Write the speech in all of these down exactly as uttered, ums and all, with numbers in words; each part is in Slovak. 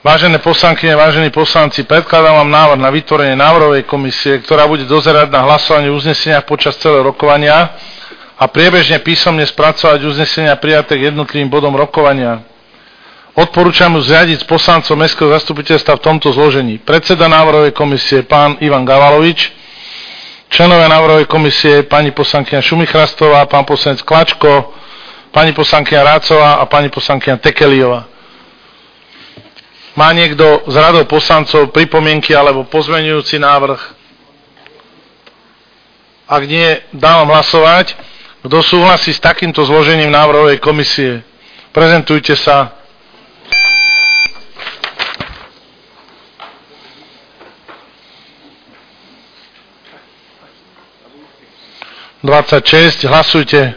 Vážené poslankyne, vážení poslanci, predkladám vám návrh na vytvorenie návrhovej komisie, ktorá bude dozerať na hlasovanie uznesenia počas celého rokovania a priebežne písomne spracovať uznesenia prijaté k jednotlivým bodom rokovania. Odporúčam ju zriadiť s poslancom Mestského zastupiteľstva v tomto zložení. Predseda návrhovej komisie pán Ivan Gavalovič, členovia návrhovej komisie pani poslankyňa Šumichrastová, pán poslanec Klačko, pani poslankyňa Rácová a pani poslankyňa Tekeliová. Má niekto z radou poslancov pripomienky alebo pozmeňujúci návrh? Ak nie, dávam hlasovať. Kto súhlasí s takýmto zložením návrhovej komisie? Prezentujte sa. dvadsaťšesť, hlasujte.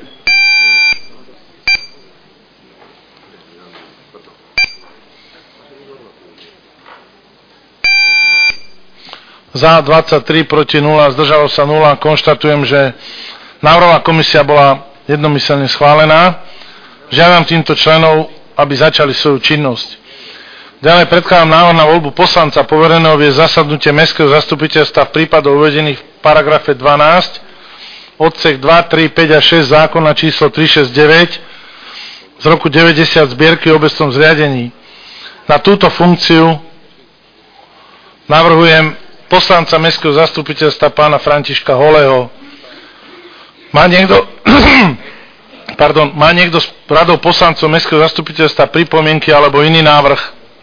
Za dvadsaťtri, proti nula, zdržalo sa nula. Konštatujem, že návrhová komisia bola jednomyselne schválená. Žiadam týmto členov, aby začali svoju činnosť. Ďalej predkladám návrh na voľbu poslanca povereného viesť zasadnutie Mestského zastupiteľstva v prípadoch uvedených v paragrafe dvanásť, odsek dva, tri, päť a šesť zákona číslo tristošesťdesiatdeväť z roku deväťdesiat zbierky o obecnom zriadení. Na túto funkciu navrhujem poslanca Mestského zastupiteľstva pána Františka Holého. Má niekto, pardon, má niekto s radou poslancov Mestského zastupiteľstva pripomienky alebo iný návrh?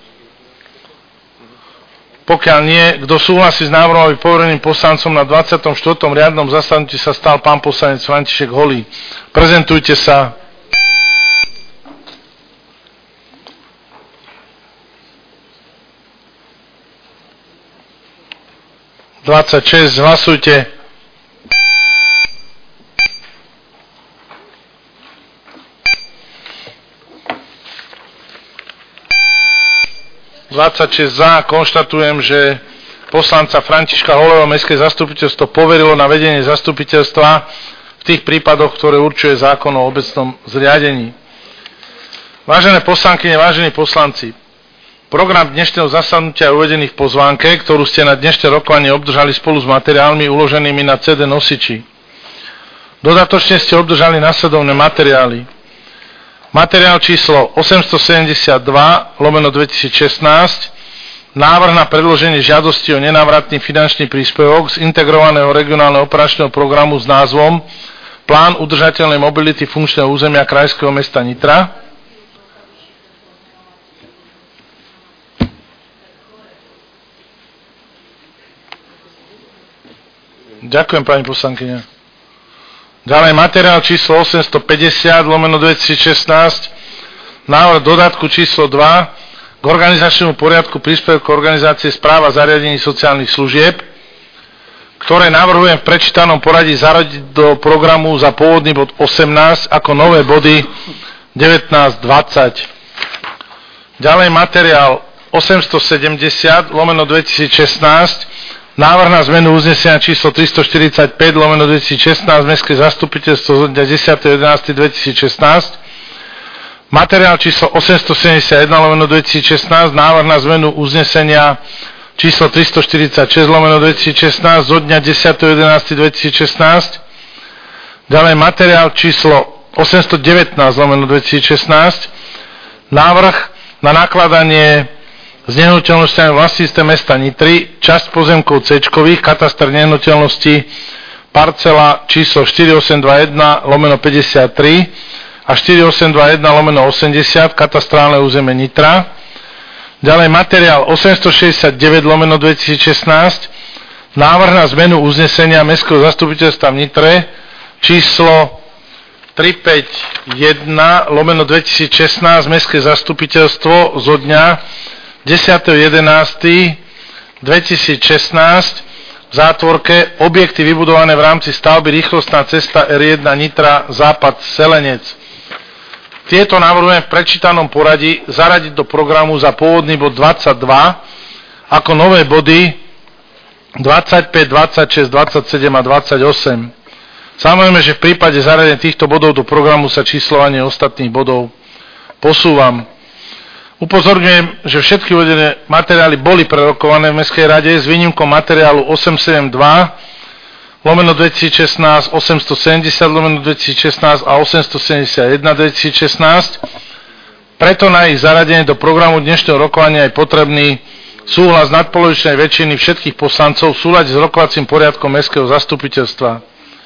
Pokiaľ nie, kto súhlasí s návrhom, aby povereným poslancom na dvadsiatom štvrtom riadnom zasadnutí sa stal pán poslanec František Holý. Prezentujte sa. dvadsaťšesť, hlasujte. dvadsaťšesť za, konštatujem, že poslanca Františka Holého Mestské zastupiteľstvo poverilo na vedenie zastupiteľstva v tých prípadoch, ktoré určuje zákon o obecnom zriadení. Vážené poslankyne, vážení poslanci, program dnešného zasadnutia je uvedený v pozvánke, ktorú ste na dnešné rokovanie obdržali spolu s materiálmi uloženými na cé dé nosiči. Dodatočne ste obdržali nasledovné materiály. Materiál číslo osemstosedemdesiatdva lomeno dvetisícšestnásť, návrh na predloženie žiadosti o nenávratný finančný príspevok z integrovaného regionálneho operačného programu s názvom Plán udržateľnej mobility funkčného územia krajského mesta Nitra. Ďakujem, pani poslankyňa. Ďalej materiál číslo osemstopäťdesiat lomeno dvetisícšestnásť, návrh dodatku číslo dva k organizačnému poriadku príspevku organizácie správa zariadení sociálnych služieb, ktoré navrhujem v prečítanom poradí zaradiť do programu za pôvodný bod osemnásť ako nové body devätnásť dvadsať. Ďalej materiál osemstosedemdesiat lomeno dvetisícšestnásť, návrh na zmenu uznesenia číslo tristoštyridsaťpäť lomeno dvetisícšestnásť Mestské zastupiteľstvo zo dňa desať jedenásť dvetisícšestnásť. Materiál číslo osemstosedemdesiatjeden lomeno dvetisícšestnásť, návrh na zmenu uznesenia číslo tristoštyridsaťšesť lomeno dvetisícšestnásť zo dňa desať jedenásť dvetisícšestnásť. Ďalej materiál číslo osemstodevätnásť lomeno dvetisícšestnásť, návrh na nakladanie s nehnuteľnosťami vlastníctve mesta Nitry, časť pozemkov C-čkových, katastr nehnuteľnosti, parcela číslo štyritisícosemdvadsaťjeden lomeno päťdesiattri a štyritisícosemdvadsaťjeden lomeno osemdesiat, katastrálne územie Nitra. Ďalej materiál osemstošesťdesiatdeväť lomeno dvetisícšestnásť, návrh na zmenu uznesenia Mestského zastupiteľstva v Nitre, číslo tristopäťdesiatjeden lomeno dvetisícšestnásť Mestské zastupiteľstvo zo dňa desať jedenásť dvetisícšestnásť v zátvorke objekty vybudované v rámci stavby rýchlostná cesta er jeden Nitra západ Selenec. Tieto navrhujem v prečítanom poradí zaradiť do programu za pôvodný bod dvadsaťdva ako nové body dvadsaťpäť, dvadsaťšesť, dvadsaťsedem a dvadsaťosem. Samozrejme, že v prípade zaradenia týchto bodov do programu sa číslovanie ostatných bodov posúvam. Upozorňujem, že všetky uvedené materiály boli prerokované v Mestskej rade s výnimkou materiálu osemstosedemdesiatdva lomeno dvetisícšestnásť, osemstosedemdesiat lomeno dvetisícšestnásť a osemstosedemdesiatjeden dvetisícšestnásť. Preto na ich zaradenie do programu dnešného rokovania je potrebný súhlas nadpolovičnej väčšiny všetkých poslancov v súlade s rokovacím poriadkom Mestského zastupiteľstva.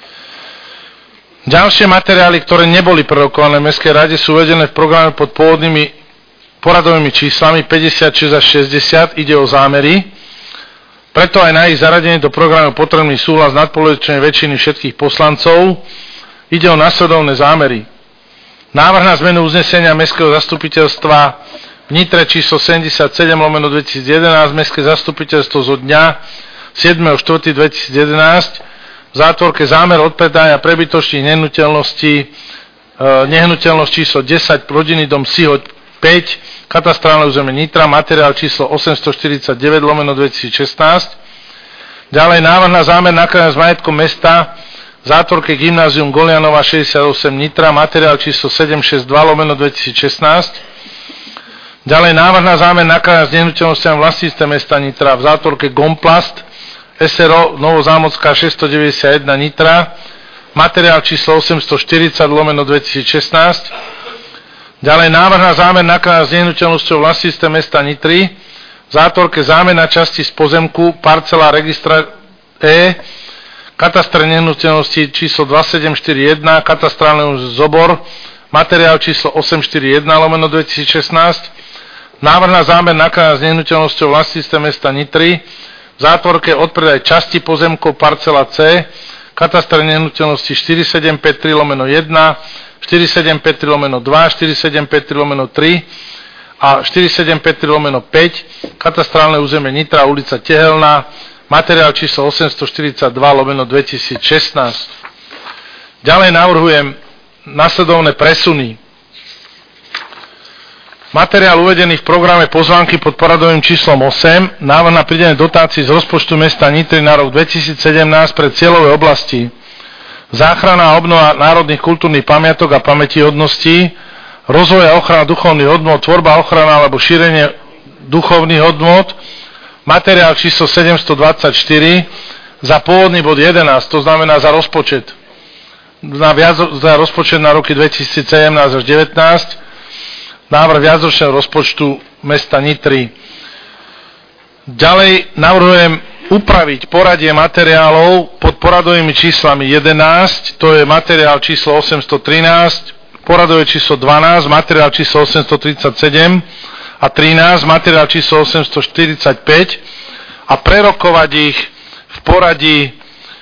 Ďalšie materiály, ktoré neboli prerokované v Mestskej rade, sú uvedené v programe pod pôvodnými poradovými číslami päťdesiatšesť až šesťdesiat, ide o zámery. Preto aj na ich zaradenie do programu potrebný súhlas nadpolovičnej väčšiny všetkých poslancov. Ide o nasledovné zámery. Návrh na zmenu uznesenia Mestského zastupiteľstva v Nitre číslo sedemdesiatsedem lomeno dvetisícjedenásť, Mestské zastupiteľstvo zo dňa siedmeho štvrtého dvetisícjedenásť, v zátvorke zámer odpredaja prebytočných nehnuteľností, e, nehnuteľnosť číslo desať, rodinný dom Sihoď päť, katastrálne územie Nitra, materiál číslo osemstoštyridsaťdeväť lomeno dvetisícšestnásť. Ďalej návrh na zámer nakladania s majetkom mesta v zátvorke Gymnázium Golianova šesťdesiatosem Nitra, materiál číslo sedemstošesťdesiatdva lomeno dvetisícšestnásť. Ďalej návrh na zámer nakladania s nehnuteľnosťami vlastníctve mesta Nitra v zátvorke Gomplast es er o Novozámocká šesťstodeväťdesiatjeden Nitra, materiál číslo osemstoštyridsať lomeno dvetisícšestnásť. Ďalej návrh na zámer nakladania s nehnuteľnosťou vlastníctve mesta Nitry v zátvorke zámer na časti z pozemku parcela registra E, katastre nehnuteľnosti číslo dvadsaťsedemstoštyridsaťjeden, katastrálny zobor, materiál číslo osemstoštyridsaťjeden lomeno dvetisícšestnásť. Návrh na zámer nakladania s nehnuteľnosťou vlastníctve mesta Nitry v zátvorke odpredaj časti pozemkov parcela C, katastre nehnuteľnosti štyritisícsedemstopäťdesiattri lomeno jeden, štyritisícsedemstopäťdesiattri lomeno dva, štyritisícsedemstopäťdesiattri lomeno tri a štyritisícsedemstopäťdesiattri lomeno päť, katastrálne územie Nitra, ulica Tehelná, materiál číslo osemstoštyridsaťdva lomeno dvetisícšestnásť. Ďalej navrhujem nasledovné presuny. Materiál uvedený v programe pozvánky pod poradovým číslom osem, návrh na pridanie dotácií z rozpočtu mesta Nitry na rok dvetisícsedemnásť pre cieľové oblasti záchrana a obnova národných kultúrnych pamiatok a pamätihodností, rozvoj a ochrana duchovných hodnôt, tvorba, ochrana alebo šírenie duchovných hodnôt, materiál číslo sedemstodvadsaťštyri za pôvodný bod jedenásť, to znamená za rozpočet, na viac, za rozpočet na roky dvetisícsedemnásť až devätnásť, návrh viacročného rozpočtu mesta Nitry. Ďalej navrhujem upraviť poradie materiálov pod poradovými číslami jedenásť, to je materiál číslo osemstotrinásť, poradové číslo dvanásť, materiál číslo osemstotridsaťsedem a trinásť, materiál číslo osemstoštyridsaťpäť a prerokovať ich v poradí e,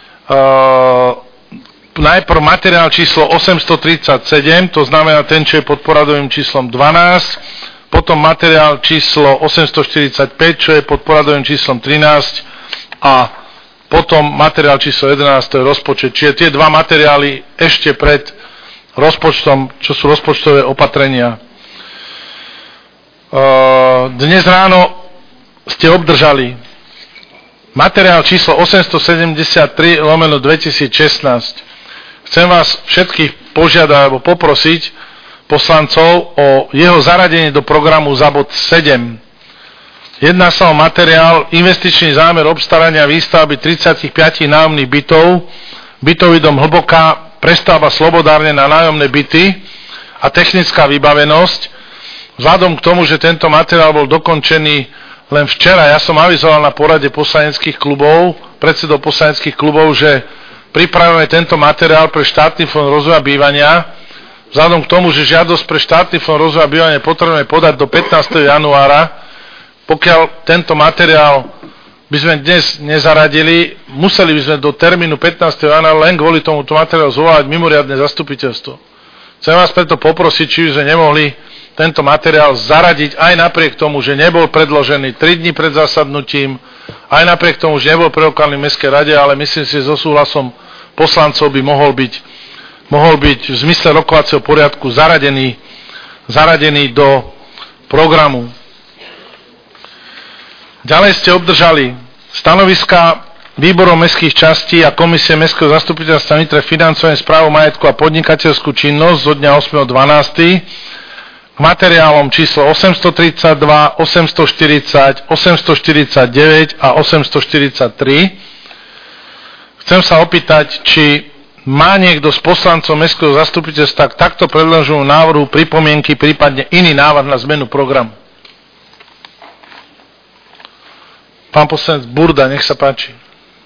najprv materiál číslo osemstotridsaťsedem, to znamená ten, čo je pod poradovým číslom dvanásť, potom materiál číslo osemstoštyridsaťpäť, čo je pod poradovým číslom trinásť a potom materiál číslo jedenásť, to je rozpočet. Čiže tie dva materiály ešte pred rozpočtom, čo sú rozpočtové opatrenia. Dnes ráno ste obdržali materiál číslo osemstosedemdesiattri lomeno dvetisícšestnásť. Chcem vás všetkých požiadať alebo poprosiť poslancov o jeho zaradenie do programu za bod sedem. Jedná sa o materiál investičný zámer obstarania výstavby tridsaťpäť nájomných bytov, bytový dom Hlboká, prestavba slobodárne na nájomné byty a technická vybavenosť. Vzhľadom k tomu, že tento materiál bol dokončený len včera, ja som avizoval na porade poslaneckých klubov, predsedov poslaneckých klubov, že pripravujeme tento materiál pre štátny fond rozvoja bývania. Vzhľadom k tomu, že žiadosť pre štátny fond rozvoja bývania potrebujeme podať do pätnásteho januára, pokiaľ tento materiál by sme dnes nezaradili, museli by sme do termínu pätnásteho januára len kvôli tomuto materiálu zvolať mimoriadne zastupiteľstvo. Chcem vás preto poprosiť, či by sme nemohli tento materiál zaradiť aj napriek tomu, že nebol predložený tri dni pred zasadnutím, aj napriek tomu, že nebol prerokovaný v Mestskej rade, ale myslím si, že so súhlasom poslancov by mohol byť, mohol byť v zmysle rokovacieho poriadku zaradený, zaradený do programu. Ďalej ste obdržali stanoviska výborov mestských častí a komisie Mestského zastupiteľstva Nitre financovanie správu majetku a podnikateľskú činnosť zo dňa ôsmeho dvanásteho k materiálom číslo osemstotridsaťdva, osemstoštyridsať, osemstoštyridsaťdeväť a osemstoštyridsaťtri. Chcem sa opýtať, či má niekto z poslancov mestského zastupiteľstva k takto predloženému návrhu pripomienky, prípadne iný návrh na zmenu programu. Pán poslanec Burda, nech sa páči.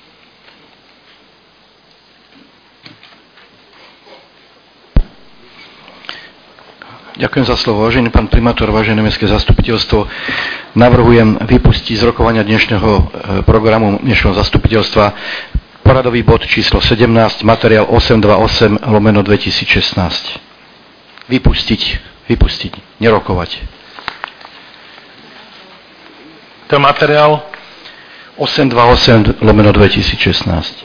Ďakujem za slovo. Vážený pán primátor, vážené mestské zastupiteľstvo, navrhujem vypustiť z rokovania dnešného programu dnešného zastupiteľstva poradový bod číslo sedemnásť, materiál osemstodvadsaťosem lomeno dvetisícšestnásť. Vypustiť, vypustiť, nerokovať. To je materiál osemstodvadsaťosem lomeno dvetisícšestnásť.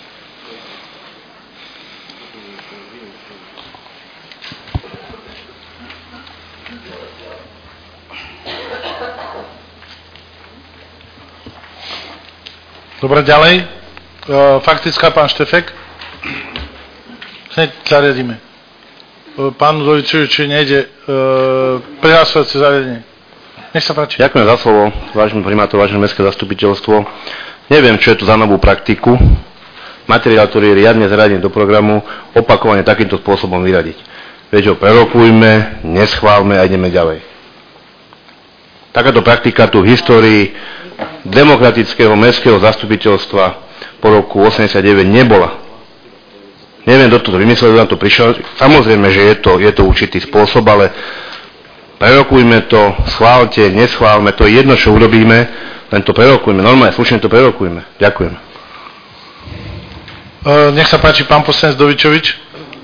Dobre, ďalej. Faktická, pán Štefek. Hneď zariadíme. Pánu Dovičoviču nejde prihlásovacie zariadenie. Nech sa páči. Ďakujem za slovo, vážený primátor, vážené mestské zastupiteľstvo. Neviem, čo je to za novú praktiku. Materiál, ktorý je riadne zaradený do programu, opakovane takýmto spôsobom vyradiť. Veď ho prerokujme, neschválme a ideme ďalej. Takáto praktika tu v histórii demokratického mestského zastupiteľstva po roku osemdesiatdeväť nebola. Neviem, kto to vymyslel, kto na to prišiel. Samozrejme, že je to, je to určitý spôsob, ale prerokujme to, schválte, neschválme, to je jedno, čo urobíme, len to prerokujme, normálne, slušne to prerokujme. Ďakujem. Uh, nech sa páči, pán poslanec Dovičovič.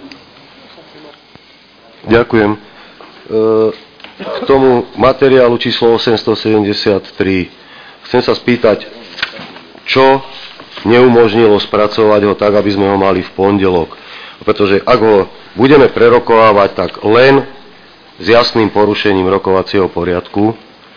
Ďakujem. Uh, k tomu materiálu číslo osemstosedemdesiattri chcem sa spýtať, čo neumožnilo spracovať ho tak, aby sme ho mali v pondelok. Pretože ak ho budeme prerokovávať, tak len s jasným porušením rokovacieho poriadku.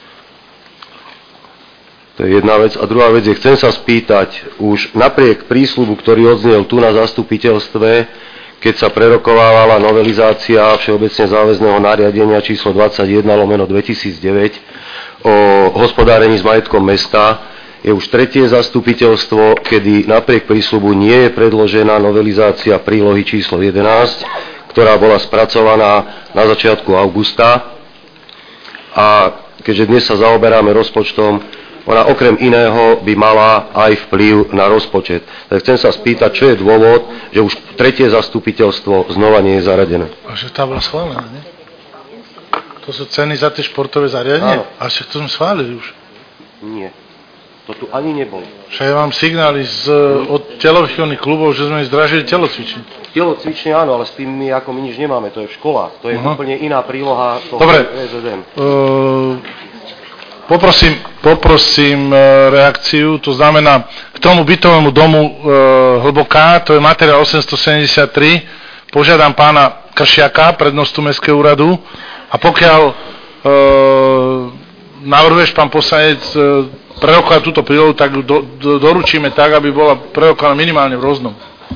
To je jedna vec. A druhá vec je, chcem sa spýtať, už napriek prísľubu, ktorý odznel tu na zastupiteľstve, keď sa prerokovávala novelizácia všeobecne záväzného nariadenia číslo dvadsaťjeden lomeno dvetisícdeväť o hospodárení s majetkom mesta, je už tretie zastupiteľstvo, kedy napriek prísľubu nie je predložená novelizácia prílohy číslo jedenásť, ktorá bola spracovaná na začiatku augusta. A keďže dnes sa zaoberáme rozpočtom, ona okrem iného by mala aj vplyv na rozpočet. Tak chcem sa spýtať, čo je dôvod, že už tretie zastupiteľstvo znova nie je zaradené. A že tá bola schválená, nie? To sú ceny za tie športové zariadenie? A však to sme schválili už. Nie. To tu ani nebolo. Však ja mám signály z, od telovýchovných klubov, že sme zdražili telocvične. Telocvične áno, ale s tým my ako my nič nemáme, to je v školách. To je uh-huh. úplne iná príloha toho Dobre. é zet em. Uh, poprosím, poprosím uh, reakciu, to znamená k tomu bytovému domu uh, Hlboká, to je materiál osemstosedemdesiattri, požiadam pána Kršiaka, prednostu Mestského úradu, a pokiaľ uh, navrhuješ, pán poslanec, uh, prerokovať túto prílohu, tak do, do, doručíme tak, aby bola prerokovaná minimálne v Rôznom.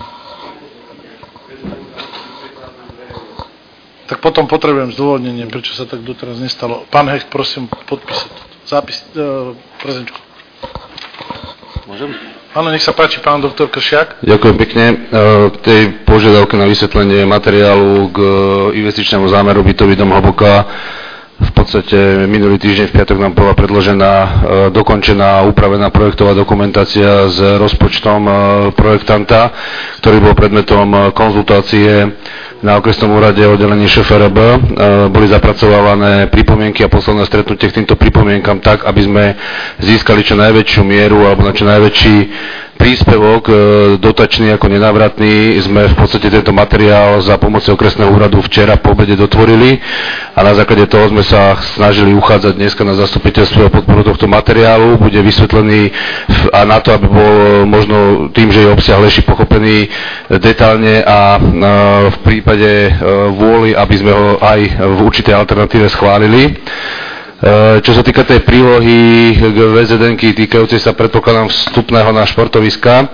Tak potom potrebujem zdôvodnenie, prečo sa tak doteraz nestalo. Pán Hecht, prosím, podpísať zápis, uh, prezenčku. Môžem? Áno, nech sa páči, pán doktor Kršiak. Ďakujem pekne. K tej požiadavke na vysvetlenie materiálu k investičnému zámeru bytový dom Hlboká. V podstate minulý týždeň v piatok nám bola predložená dokončená upravená projektová dokumentácia s rozpočtom projektanta, ktorý bol predmetom konzultácie na okresnom úrade oddelení š ef er bé. Boli zapracovávané pripomienky a posledné stretnutie k týmto pripomienkam tak, aby sme získali čo najväčšiu mieru alebo na čo najväčší príspevok dotačný ako nenávratný. Sme v podstate tento materiál za pomocou okresného úradu včera po obede dotvorili a na základe toho sme sa snažili uchádzať dneska na zastupiteľstvo o podporu tohto materiálu. Bude vysvetlený a na to, aby bol možno tým, že je obsiahlejší, pochopený detálne a v prípade vôly, aby sme ho aj v určitej alternatíve schválili. Čo sa týka tej prílohy k vé zet enky týkajúcej sa, predpokladám, vstupného na športoviska,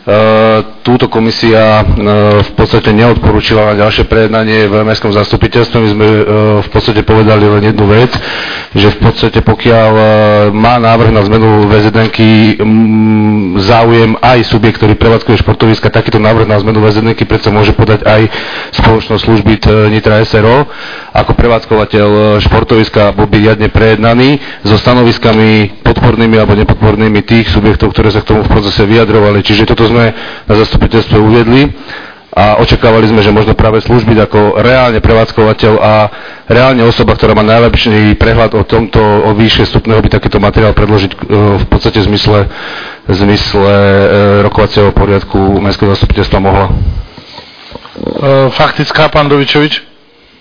Túto komisia v podstate neodporúčila na ďalšie prejednanie v mestskom zastupiteľstve. My sme v podstate povedali len jednu vec, že v podstate pokiaľ má návrh na zmenu vé zet enky záujem aj subjekt, ktorý prevádzkuje športoviska, takýto návrh na zmenu vé zet enky predsa môže podať aj spoločnosť služby Nitra es er o. Ako prevádzkovateľ športoviska bol by riadne prejednaný so stanoviskami podpornými alebo nepodpornými tých subjektov, ktoré sa k tomu v procese vyjadrovali. Čiže toto sme na zastupiteľstve uviedli a očakávali sme, že možno práve služby ako reálne prevádzkovateľ a reálne osoba, ktorá má najlepší prehľad o tomto, o výške vstupného, by takýto materiál predložiť v podstate v zmysle, v zmysle rokovacieho poriadku mestského zastupiteľstva mohla. Faktická, pán Dovičovič.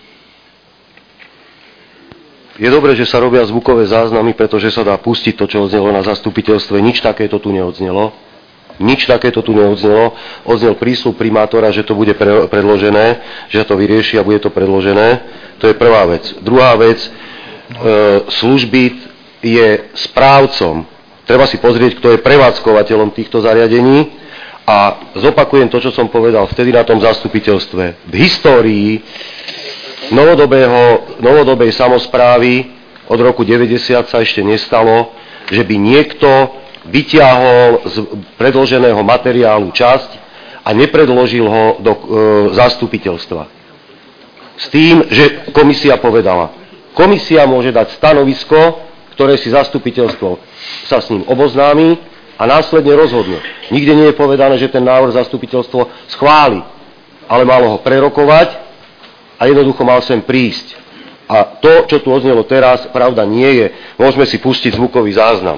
Je dobré, že sa robia zvukové záznamy, pretože sa dá pustiť to, čo odznelo na zastupiteľstve. Nič takéto tu neodznelo. Nič takéto tu neodznelo. Odznel prísľub primátora, že to bude pre, predložené, že to vyrieši a bude to predložené. To je prvá vec. Druhá vec, e, služby je správcom. Treba si pozrieť, kto je prevádzkovateľom týchto zariadení. A zopakujem to, čo som povedal vtedy na tom zastupiteľstve. V histórii novodobého, novodobej samosprávy od roku deväťdesiat sa ešte nestalo, že by niekto vyťahol z predloženého materiálu časť a nepredložil ho do e, zastupiteľstva. S tým, že komisia povedala, komisia môže dať stanovisko, ktoré si zastupiteľstvo sa s ním oboznámi a následne rozhodne. Nikde nie je povedané, že ten návrh zastupiteľstvo schváli, ale malo ho prerokovať a jednoducho mal sem prísť. A to, čo tu odznelo teraz, pravda nie je. Môžeme si pustiť zvukový záznam.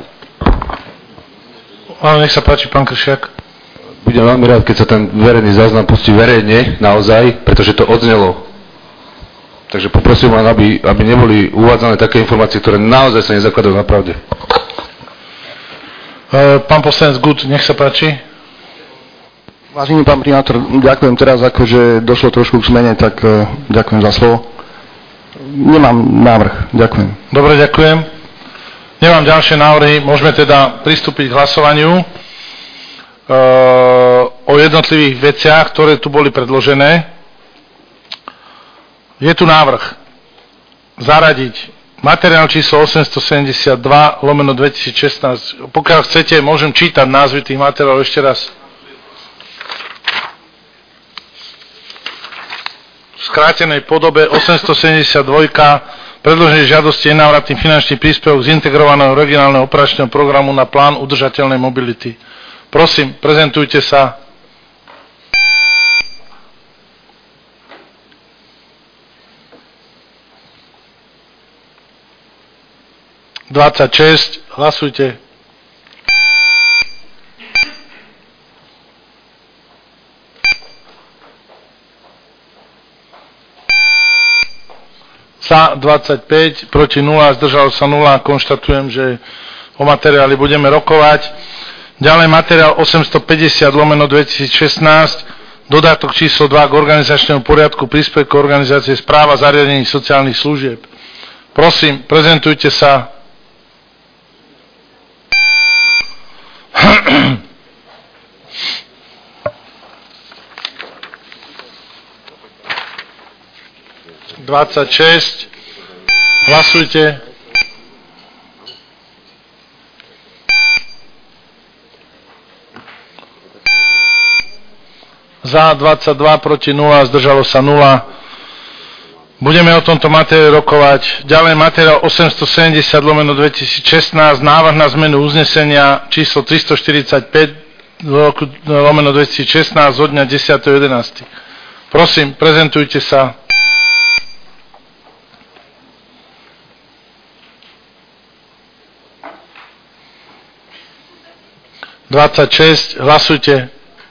Ale nech sa páči, pán Kršiak. Budem veľmi rád, keď sa ten verejný záznam pustí verejne, naozaj, pretože to odznelo. Takže poprosím len, aby, aby neboli uvádzané také informácie, ktoré naozaj sa nezakladajú na pravde. Pán poslanec Gut, nech sa páči. Vážený pán primátor, ďakujem teraz, akože došlo trošku k zmene, tak uh, ďakujem za slovo. Nemám návrh, ďakujem. Dobre, ďakujem. Nemám ďalšie návrhy, môžeme teda pristúpiť k hlasovaniu uh, o jednotlivých veciach, ktoré tu boli predložené. Je tu návrh zaradiť materiál číslo osemstosedemdesiatdva lomeno dvetisícšestnásť. Pokiaľ chcete, môžem čítať názvy tých materiálov ešte raz. V skrátenej podobe osemstosedemdesiatdva predloženie žiadosti je návratný finančný príspevok z integrovaného regionálneho operačného programu na plán udržateľnej mobility. Prosím, prezentujte sa. dvadsaťšesť, hlasujte. Za dvadsaťpäť, proti nula, zdržalo sa nula. Konštatujem, že o materiáli budeme rokovať. Ďalej materiál osemstopäťdesiat lomeno dvetisícšestnásť, dodatok číslo dva k organizačnému poriadku, príspevok organizácie správa zariadení sociálnych služieb. Prosím, prezentujte sa. dvadsaťšesť. Hlasujte. Za dvadsaťdva, proti nula, zdržalo sa nula. Budeme o tomto materiáli rokovať. Ďalej materiál osemstosedemdesiat lomeno dvetisícšestnásť, návrh na zmenu uznesenia číslo tristoštyridsaťpäť lomeno dvetisícšestnásť zo dňa desiateho jedenásteho Prosím, prezentujte sa. dvadsaťšesť, hlasujte.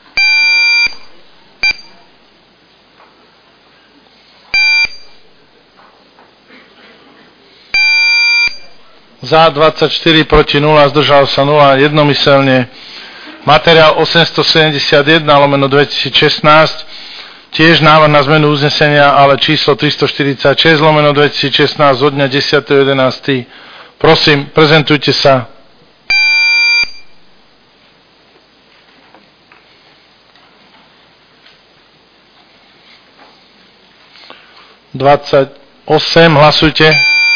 Za dvadsaťštyri, proti nula, zdržalo sa nula, jednomyselne. Materiál osemstosedemdesiatjeden lomeno dvetisícšestnásť, tiež návrh na zmenu uznesenia, ale číslo tristoštyridsaťšesť lomeno dvetisícšestnásť zo dňa desiateho jedenásteho Prosím, prezentujte sa. dvadsaťosem, hlasujte.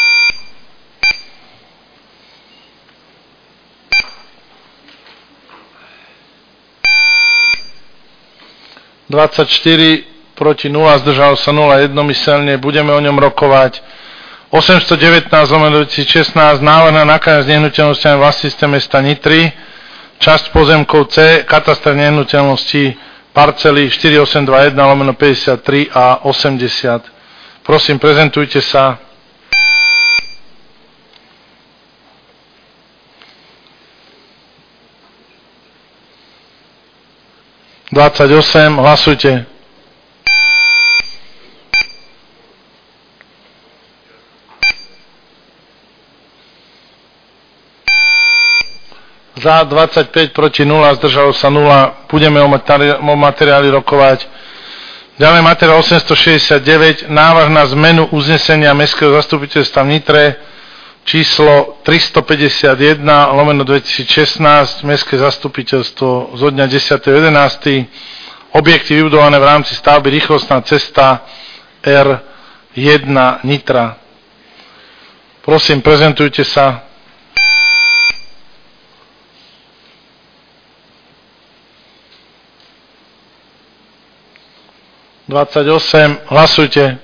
dvadsaťštyri proti nula, zdržalo sa nula, jednomyselne, budeme o ňom rokovať. osemstodevätnásť lomeno dvetisícšestnásť, návrh na nakladanie s nehnuteľnosťami v vlastníctve mesta Nitry, časť pozemkov C, katastra nehnuteľností, parcely štyri osem dva jeden lomeno päťdesiattri a osemdesiat. Prosím, prezentujte sa. dvadsaťosem, hlasujte. Za dvadsaťpäť proti nula, zdržalo sa nula. Budeme o, materi- o materiáli rokovať. Ďalej materiál osemstošesťdesiatdeväť, návrh na zmenu uznesenia Mestského zastupiteľstva v Nitre číslo tristopäťdesiatjeden lomeno dvetisícšestnásť, Mestské zastupiteľstvo zo dňa desiateho jedenásteho Objekty vybudované v rámci stavby rýchlostná cesta er jeden Nitra. Prosím, prezentujte sa. dvadsaťosem, hlasujte.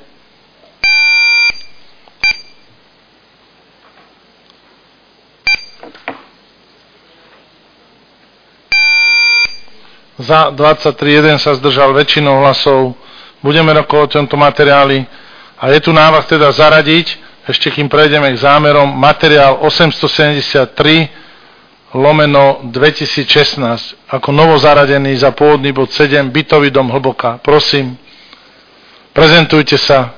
Za dvadsaťtri, jeden sa zdržal väčšinou hlasov. Budeme rokovať o tomto materiáli. A je tu návrh teda zaradiť, ešte kým prejdeme k zámerom, materiál osemstosedemdesiattri lomeno dvetisícšestnásť ako novozaradený za pôvodný bod sedem, bytový dom Hlboká. Prosím, prezentujte sa.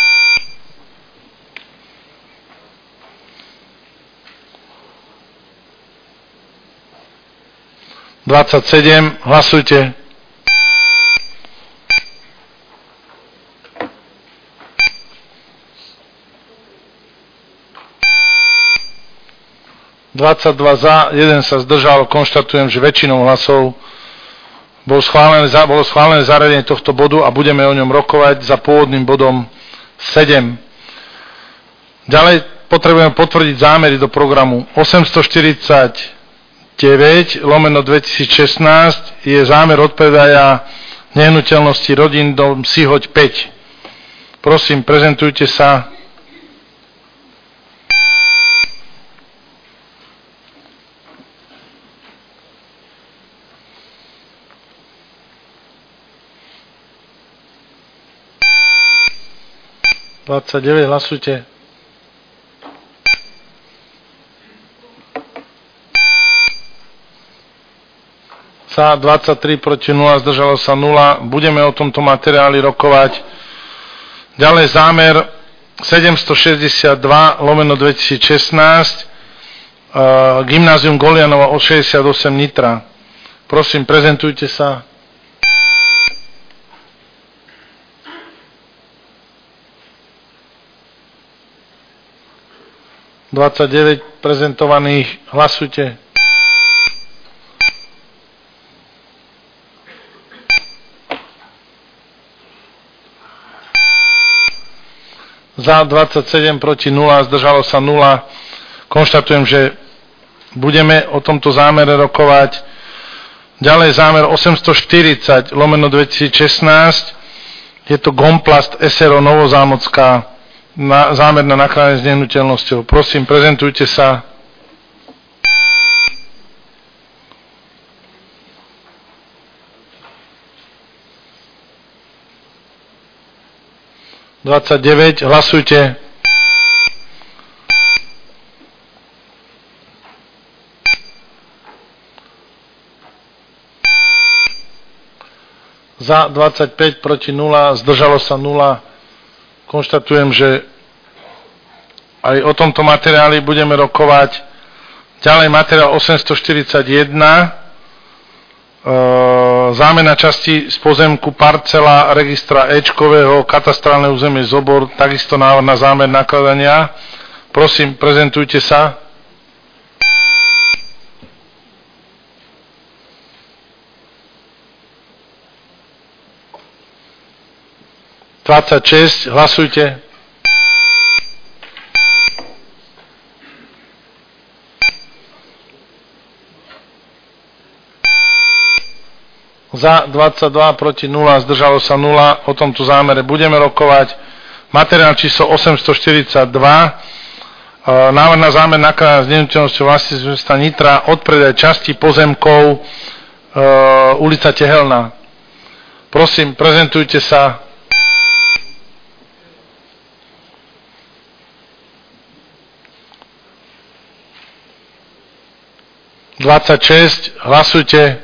dvadsaťsedem, hlasujte. dvadsaťdva za, jeden sa zdržal, konštatujem, že väčšinou hlasov bolo schválené, bolo schválené zaradenie tohto bodu a budeme o ňom rokovať za pôvodným bodom sedem. Ďalej potrebujeme potvrdiť zámery do programu. osemstoštyridsaťdeväť lomeno dvetisícšestnásť je zámer odpredaja nehnuteľnosti rodín dom Sihoď päť. Prosím, prezentujte sa. dvadsaťdeväť, hlasujte. Za dvadsaťtri proti nula, zdržalo sa nula. Budeme o tomto materiáli rokovať. Ďalej zámer sedemstošesťdesiatdva lomeno dvetisícšestnásť, uh, Gymnázium Golianova od šesťdesiatosem Nitra. Prosím, prezentujte sa. dvadsaťdeväť prezentovaných, hlasujte. Za dvadsaťsedem proti nula, zdržalo sa nula. Konštatujem, že budeme o tomto zámere rokovať. Ďalej zámer osemstoštyridsať lomeno dvetisícšestnásť. Je to Gomplast es er o Novozámocká. Na, zámer na nakladanie s nehnuteľnosťou. Prosím, prezentujte sa. dvadsaťdeväť, hlasujte. Za dvadsaťpäť proti nula, zdržalo sa nula. Konštatujem, že aj o tomto materiáli budeme rokovať. Ďalej materiál osemstoštyridsaťjeden, e, zámena časti z pozemku parcela registra Ečkového, katastrálne územie Zobor, takisto návrh na zámer nakladania. Prosím, prezentujte sa. dvadsaťšesť, hlasujte. Za dvadsaťdva, proti nula, zdržalo sa nula. O tomto zámere budeme rokovať. Materiál číslo osemstoštyridsaťdva. Návrh na zámer nakladania s nehnuteľnosťou vlastníctva mesta Nitra, odpredaj časti pozemkov, ulica Tehelná. Prosím, prezentujte sa. dvadsaťšesť, hlasujte.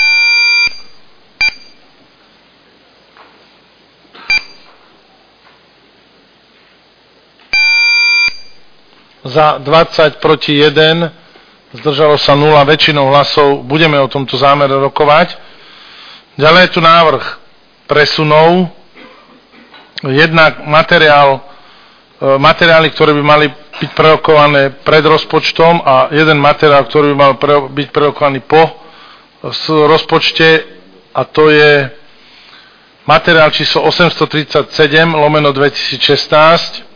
Za dvadsať, proti jeden, zdržalo sa nula, väčšinou hlasov. Budeme o tomto zámere rokovať. Ďalej je tu návrh presunov. Jednak materiál, materiály, ktoré by mali byť prerokované pred rozpočtom a jeden materiál, ktorý by mal pre, byť prerokovaný po rozpočte, a to je materiál číslo osemstotridsaťsedem lomeno dvetisícšestnásť.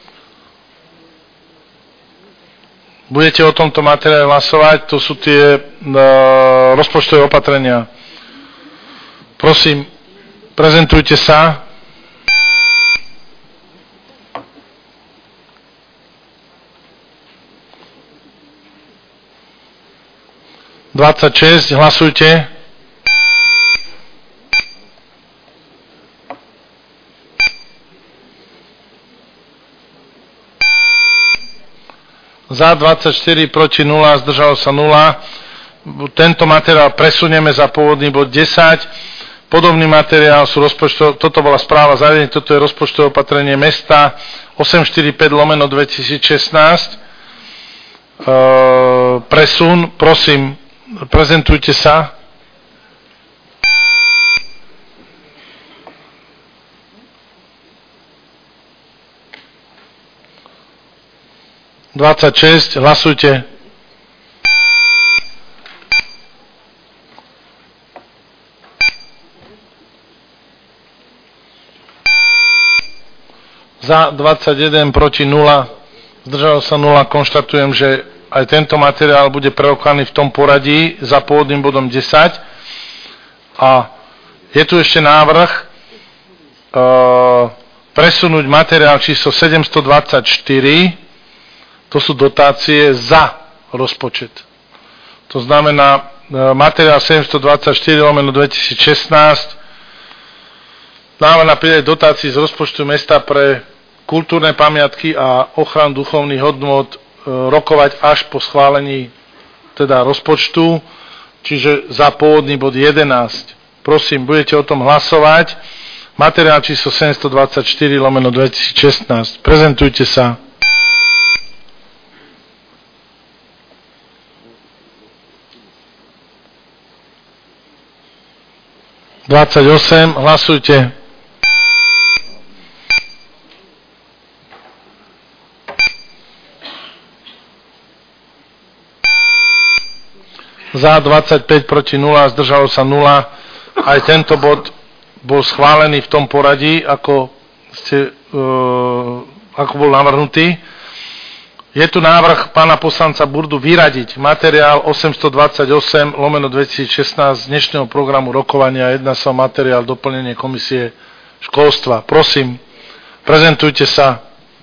Budete o tomto materiále hlasovať, to sú tie uh, rozpočtové opatrenia. Prosím, prezentujte sa. dvadsaťšesť, hlasujte. Za dvadsaťštyri, proti nula, zdržalo sa nula. Tento materiál presunieme za pôvodný bod desať. Podobný materiál sú rozpočtové, toto bola správa zariadenia, toto je rozpočtové opatrenie mesta osemstoštyridsaťpäť lomeno dvetisícšestnásť. E, presun, prosím, prezentujte sa. dvadsaťšesť, hlasujte. Za dvadsaťjeden, proti nula, zdržalo sa nula. Konštatujem, že aj tento materiál bude prerokovaný v tom poradí za pôvodným bodom desať. A je tu ešte návrh e, presunúť materiál číslo sedemstodvadsaťštyri. To sú dotácie za rozpočet. To znamená e, materiál sedemstodvadsaťštyri lomeno dvetisícšestnásť. Návrh na pridanie dotácií z rozpočtu mesta pre kultúrne pamiatky a ochranu duchovných hodnôt e, rokovať až po schválení teda rozpočtu, čiže za pôvodný bod jedenásť. Prosím, budete o tom hlasovať. Materiál číslo sedemstodvadsaťštyri lomeno dvetisícšestnásť. Prezentujte sa. dvadsaťosem, hlasujte. Za dvadsaťpäť, proti nula, zdržalo sa nula. Aj tento bod bol schválený v tom poradí, ako, ste, uh, ako bol navrhnutý. Je tu návrh pána poslanca Burdu vyradiť materiál osemstodvadsaťosem lomeno dvetisícšestnásť z dnešného programu rokovania. Jedná sa o materiál doplnenie komisie školstva. Prosím, prezentujte sa.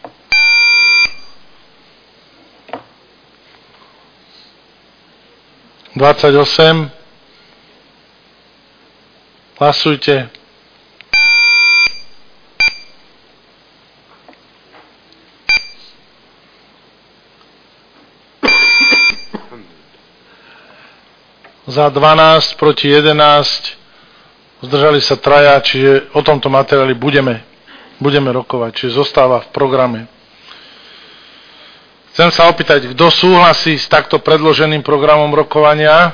dvadsaťosem. Hlasujte. Za dvanásť, proti jedenásť, zdržali sa traja, čiže o tomto materiáli budeme, budeme rokovať, čiže zostáva v programe. Chcem sa opýtať, kto súhlasí s takto predloženým programom rokovania?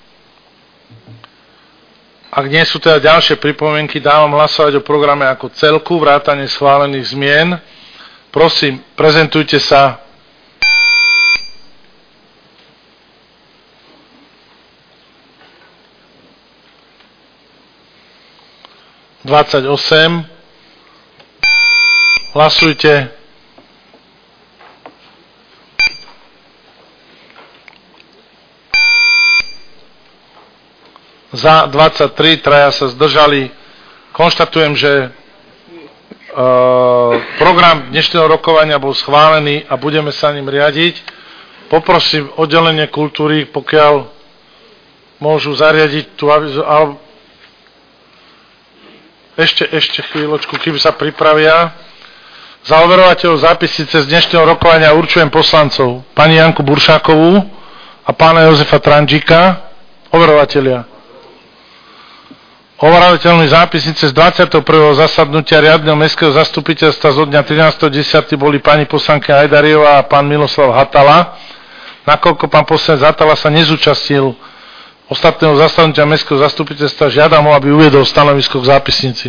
Ak nie sú teda ďalšie pripomienky, dávam hlasovať o programe ako celku, vrátane schválených zmien. Prosím, prezentujte sa. dvadsaťosem, Hlasujte. Za dvadsaťtri, traja sa zdržali. Konštatujem, že uh, program dnešného rokovania bol schválený a budeme sa ním riadiť. Poprosím oddelenie kultúry, pokiaľ môžu zariadiť tú avizu, ale ešte, ešte chvíľočku, kým sa pripravia. Za overovateľov zápisnice z dnešného rokovania určujem poslancov pani Janku Buršákovú a pána Jozefa Tranžika, overovatelia. Overovateľmi zápisnice z dvadsiateho prvého zasadnutia riadneho mestského zastupiteľstva zo dňa trinásteho októbra boli pani poslankyňa Ajdariová a pán Miloslav Hatala. Nakoľko pán poslanec Hatala sa nezúčastnil ostatného zasadnutia mestského zastupiteľstva, žiadam ho, aby uviedol stanovisko k zápisnici.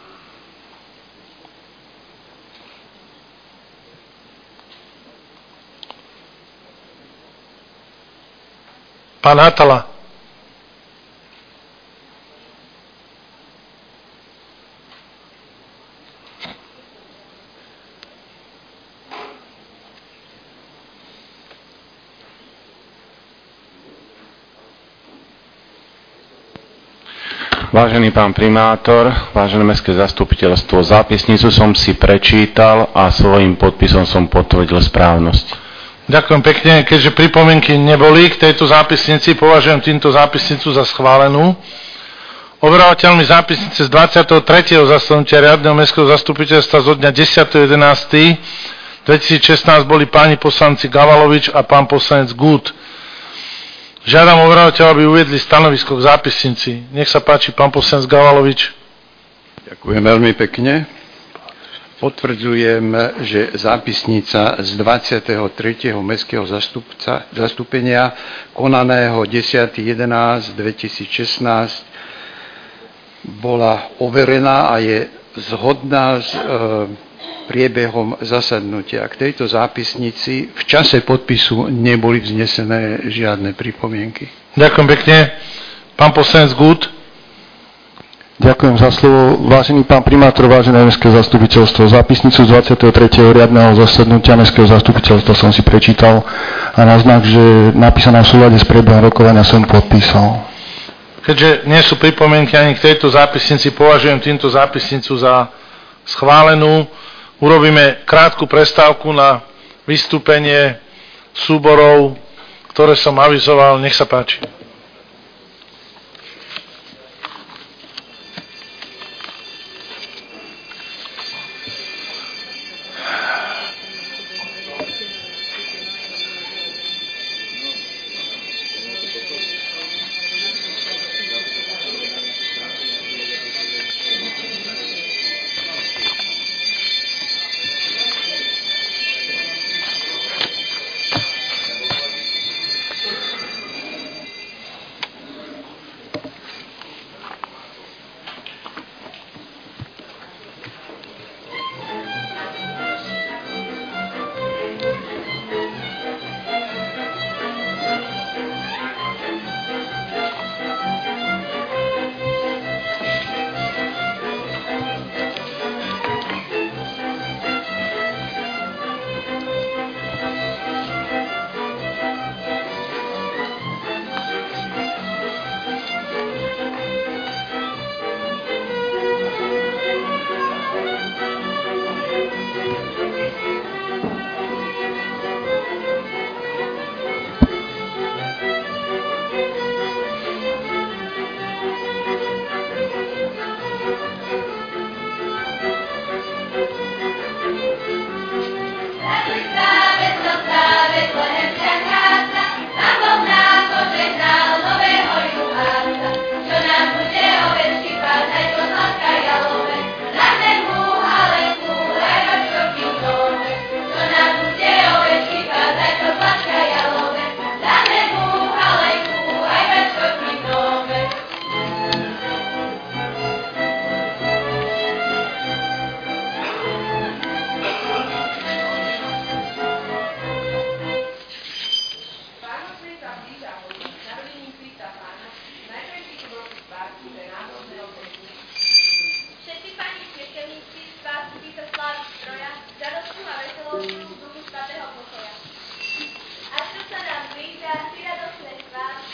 Pán Hatala. Vážený pán primátor, vážené mestské zastupiteľstvo, zápisnicu som si prečítal a svojím podpisom som potvrdil správnosť. Ďakujem pekne. Keďže pripomienky neboli k tejto zápisnici, považujem týmto zápisnicu za schválenú. Overovateľmi zápisnice z dvadsiateho tretieho zasadnutia riadneho mestského zastupiteľstva zo dňa desiateho jedenásteho dvetisícšestnásť boli páni poslanci Gavalovič a pán poslanec Gut. Žiadam overovateľa, aby uviedli stanovisko k zápisnici. Nech sa páči, pán poslanec Gavalovič. Ďakujem veľmi pekne. Potvrdzujem, že zápisnica z dvadsiateho tretieho mestského zastúpenia konaného desiateho jedenásteho dvetisícšestnásť bola overená a je zhodná s e, priebehom zasadnutia. K tejto zápisnici v čase podpisu neboli vznesené žiadne pripomienky. Ďakujem pekne. Pán poslanec Gut. Ďakujem za slovo. Vážený pán primátor, vážené mestské zastupiteľstvo, zápisnicu z dvadsiateho tretieho riadneho zasadnutia mestského zastupiteľstva som si prečítal a na znak, že napísaná v súlade s priebehom rokovania som podpísal. Keďže nie sú pripomienky ani k tejto zápisnici, považujem týmto zápisnicu za schválenú. Urobíme krátku prestávku na vystúpenie súborov, ktoré som avizoval. Nech sa páči.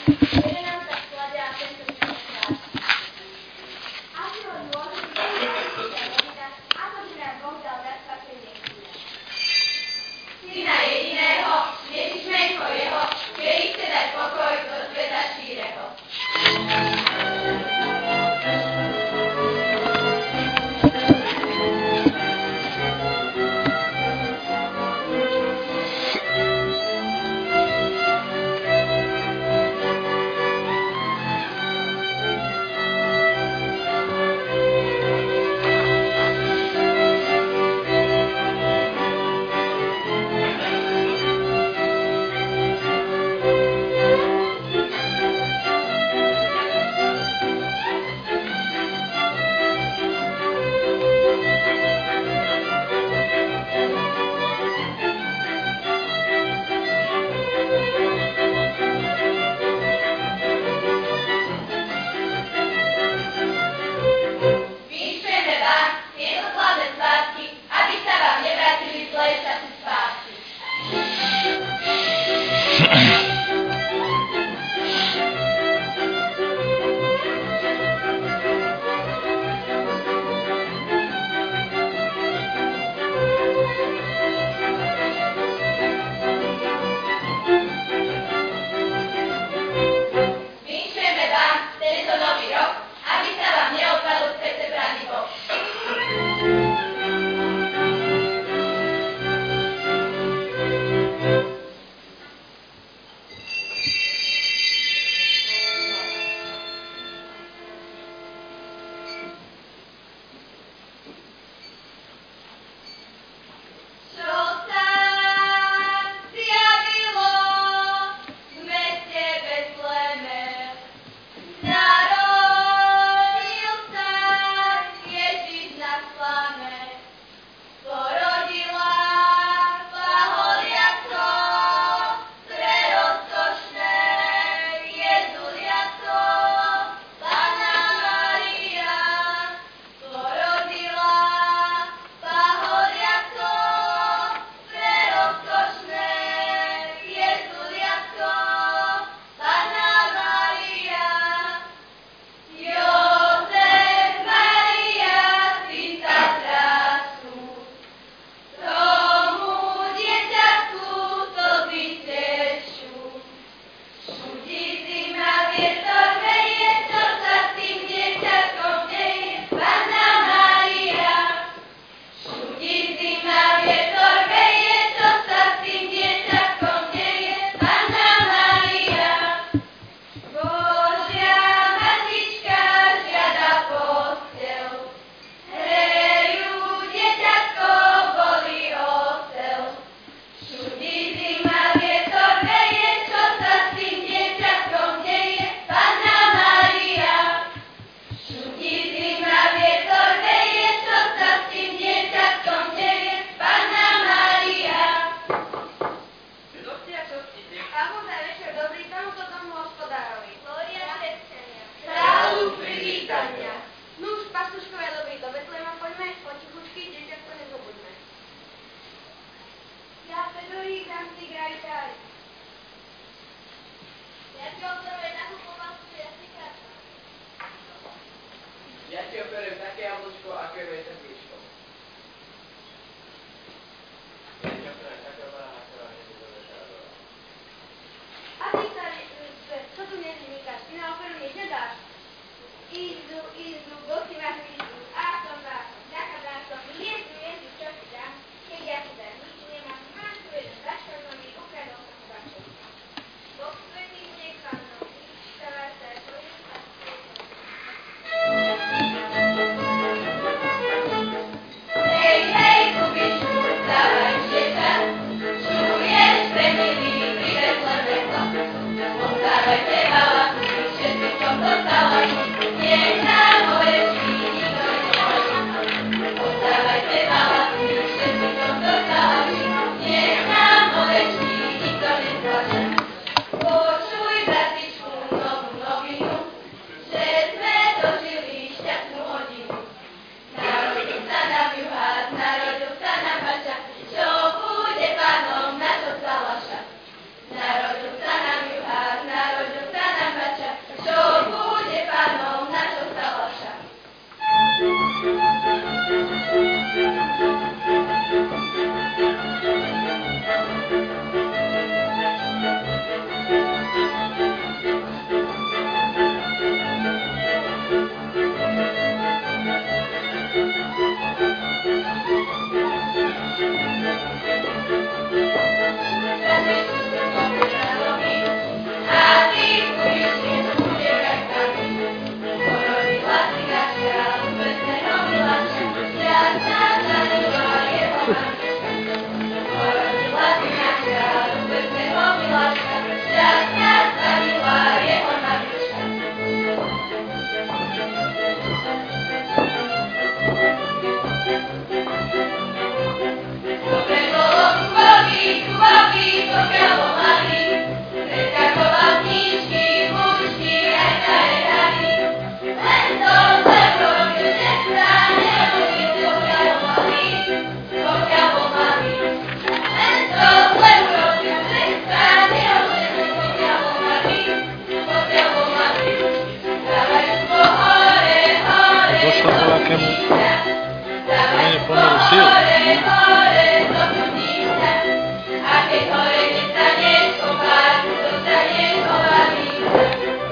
Narodil sa nám Juhár, narodil sa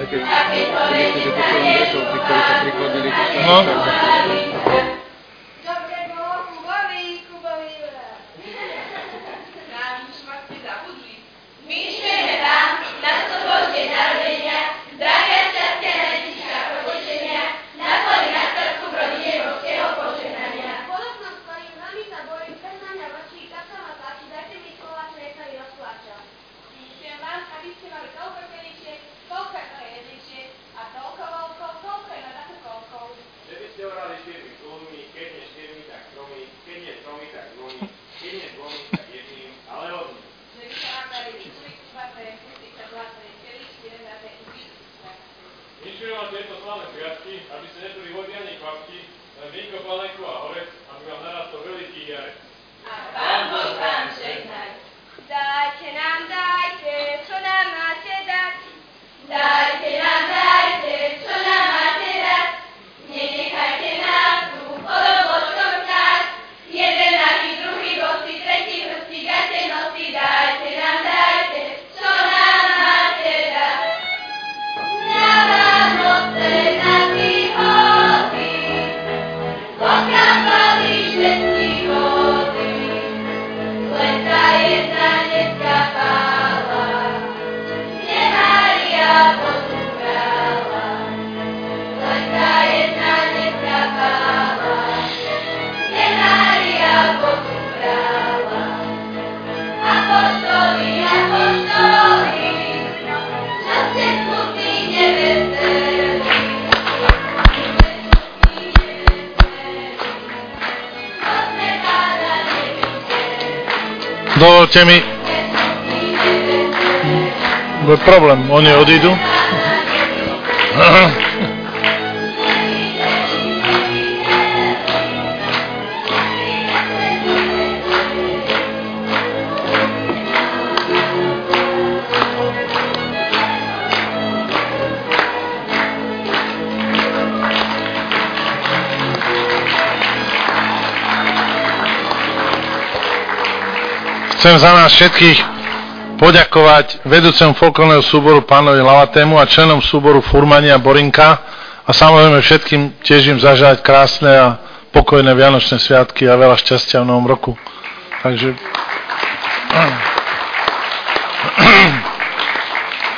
keď myslíte, že počúvam vesel, tí, ktorí sa priklonili, No. Dovolte mi, bude problém, oni odídu. Chcem za nás všetkých poďakovať vedúcemu folklórneho súboru pánovi Lavatému a členom súboru Furmania Borinka a samozrejme všetkým tiež im zažať krásne a pokojné vianočné sviatky a veľa šťastia v novom roku. Takže